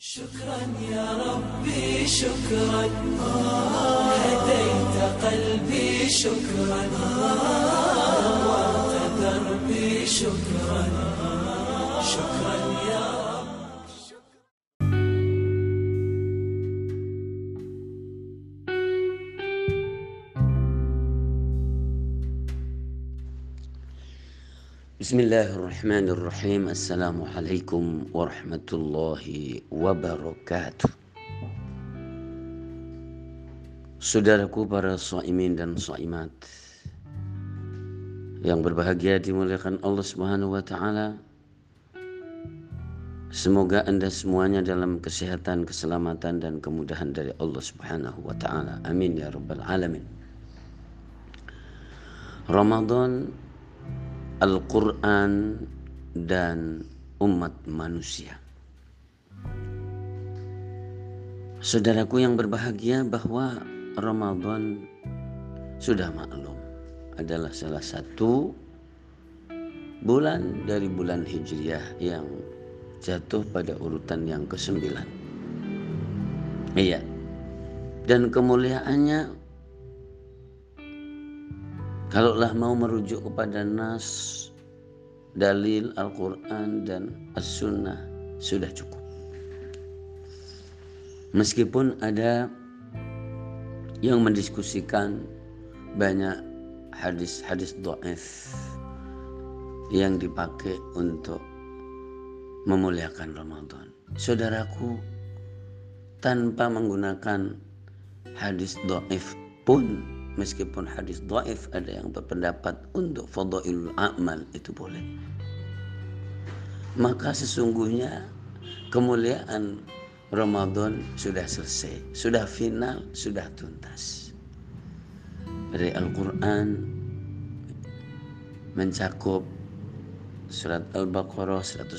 شكرا يا ربي شكرا هديت قلبي شكرا نورت دربي شكرا شكرا يا رب. Bismillahirrahmanirrahim. Assalamualaikum warahmatullahi wabarakatuh. Saudaraku para shaimin dan shaimat yang berbahagia dimuliakan Allah Subhanahu wa taala. Semoga Anda semuanya dalam kesehatan, keselamatan dan kemudahan dari Allah Subhanahu wa taala. Amin ya rabbal alamin. Ramadan, Al-Quran dan umat manusia. Saudaraku yang berbahagia, bahwa Ramadan sudah maklum adalah salah satu bulan dari bulan Hijriah yang jatuh pada urutan yang ke-9. Iya. Dan kemuliaannya, kalaulah mau merujuk kepada nas, dalil Al-Quran dan As-Sunnah, sudah cukup. Meskipun ada yang mendiskusikan banyak hadis-hadis dhaif yang dipakai untuk memuliakan Ramadan. Saudaraku, tanpa menggunakan hadis dhaif pun, meskipun hadis dhaif ada yang berpendapat untuk fadhailul a'mal itu boleh, maka sesungguhnya kemuliaan Ramadan sudah selesai, sudah final, sudah tuntas. Dari Al-Quran mencakup surat Al-Baqarah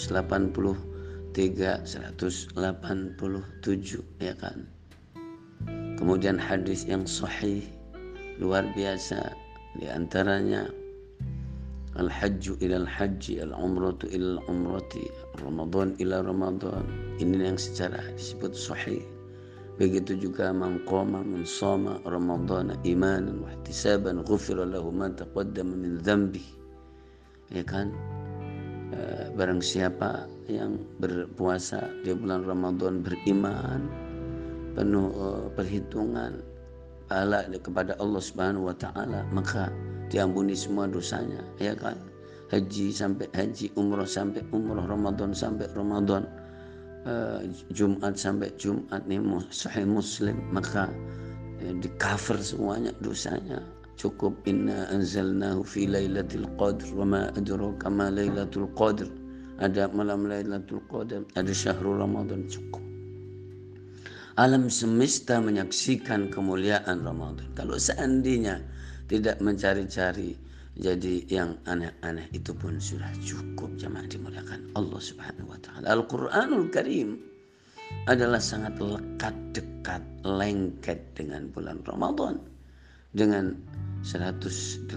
183, 187, ya kan. Kemudian hadis yang sahih luar biasa, di antaranya al-hajju ilal hajji, al-umratu ilal umrati, Ramadan ila Ramadan. Ini yang secara disebut sahih. Begitu juga man qama man shama Ramadan imanan wa ihtisaban ghufira lahu ma taqaddama min dhanbi. Ya kan? Barang siapa yang berpuasa di bulan Ramadan beriman, penuh perhitungan pahala kepada Allah Subhanahu wa taala, maka diampuni semua dosanya, ya kan. Haji sampai haji, umrah sampai umrah, Ramadan sampai Ramadan, Jumat sampai Jumat, nih Sahih Muslim, maka di cover semuanya dosanya. Cukup inna anzalnahu fi lailatul qadr wa ma adraka ma lailatul qadr. Ada malam Lailatul Qadar, ada syahrul Ramadan, cukup. Alam semesta menyaksikan kemuliaan Ramadan. Kalau seandainya tidak mencari-cari jadi yang aneh-aneh, itu pun sudah cukup, jemaah dimuliakan Allah Subhanahu wa taala. Al-Qur'anul Karim adalah sangat lekat, dekat, lengket dengan bulan Ramadan, dengan 185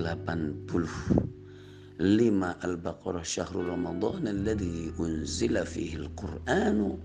Al-Baqarah, syahrul Ramadan alladzi unzila fihi al-Qur'anu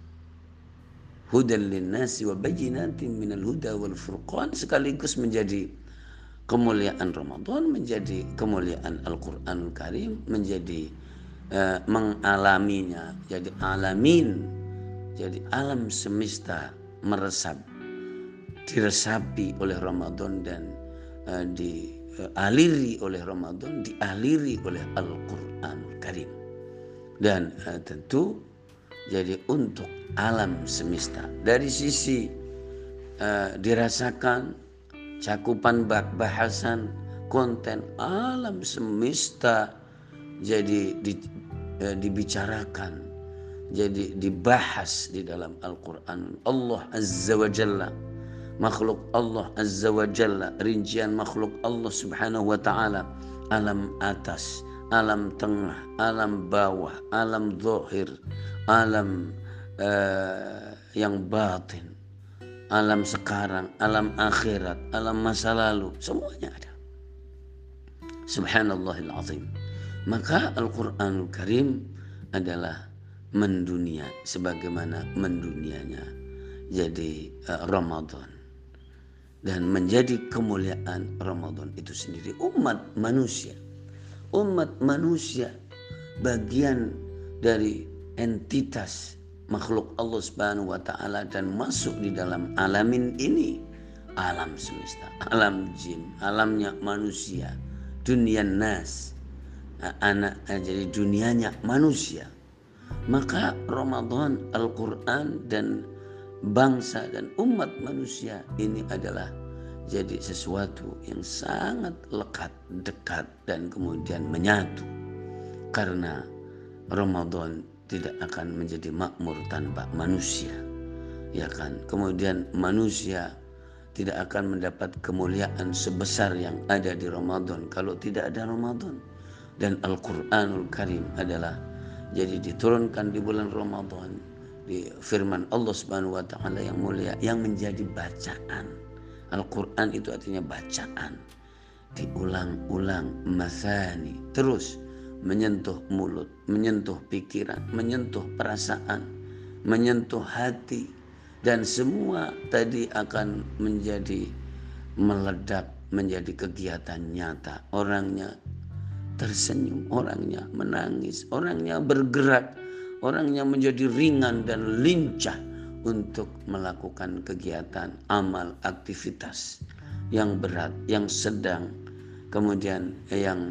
hudan linnasi wa bayyinatin minal huda wal furqan, sekaligus menjadi kemuliaan Ramadan, menjadi kemuliaan Al-Qur'anul Karim, menjadi mengalaminya, jadi alamin, jadi alam semesta meresap, diresapi oleh Ramadan dan dialiri oleh Ramadan, dialiri oleh Al-Qur'anul Karim. Dan tentu jadi untuk alam semesta, dari sisi dirasakan cakupan bahasan konten alam semesta, jadi dibicarakan, jadi dibahas di dalam Al-Quran. Allah Azza wa Jalla, makhluk Allah Azza wa Jalla, rincian makhluk Allah Subhanahu wa ta'ala, alam atas, alam tengah, alam bawah, alam zahir, alam yang batin, alam sekarang, alam akhirat, alam masa lalu, semuanya ada. Subhanallahil azim. Maka Al-Quranul Karim adalah mendunia sebagaimana mendunianya jadi Ramadan. Dan menjadi kemuliaan Ramadan itu sendiri umat manusia bagian dari entitas makhluk Allah Subhanahu wa taala dan masuk di dalam alamin ini, alam semesta, alam jin, alamnya manusia, dunia nas, jadi dunianya manusia. Maka Ramadan, Al-Quran dan bangsa dan umat manusia ini adalah jadi sesuatu yang sangat lekat, dekat dan kemudian menyatu. Karena Ramadan tidak akan menjadi makmur tanpa manusia, ya kan? Kemudian manusia tidak akan mendapat kemuliaan sebesar yang ada di Ramadan kalau tidak ada Ramadan. Dan Al-Quranul Karim adalah jadi diturunkan di bulan Ramadan, di firman Allah Subhanahu wa taala yang mulia yang menjadi bacaan. Al-Quran itu artinya bacaan, diulang-ulang, masani, terus menyentuh mulut, menyentuh pikiran, menyentuh perasaan, menyentuh hati, dan semua tadi akan menjadi meledak menjadi kegiatan nyata. Orangnya tersenyum, orangnya menangis, orangnya bergerak, orangnya menjadi ringan dan lincah untuk melakukan kegiatan amal, aktivitas yang berat, yang sedang, kemudian yang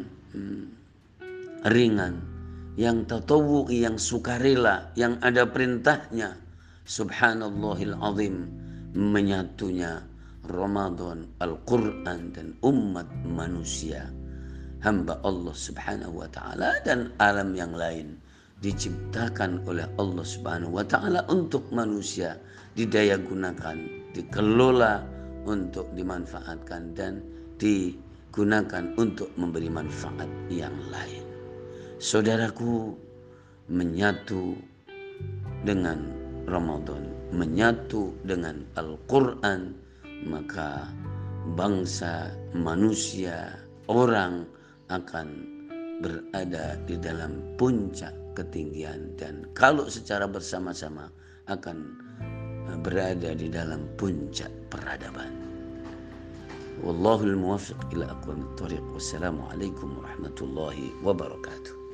ringan, yang tatawwu, yang sukarela, yang ada perintahnya. Subhanallahil azim, menyatunya Ramadan, Al-Quran dan umat manusia, hamba Allah Subhanahu wa taala dan alam yang lain diciptakan oleh Allah Subhanahu wa taala untuk manusia, didaya gunakan, dikelola untuk dimanfaatkan dan digunakan untuk memberi manfaat yang lain. Saudaraku, menyatu dengan Ramadan, menyatu dengan Al-Quran, maka bangsa, manusia, orang akan berada di dalam puncak ketinggian, dan kalau secara bersama-sama akan berada di dalam puncak peradaban. Wallahul muwaffiq ila aqwamit thoriq. Wassalamualaikum warahmatullahi wabarakatuh.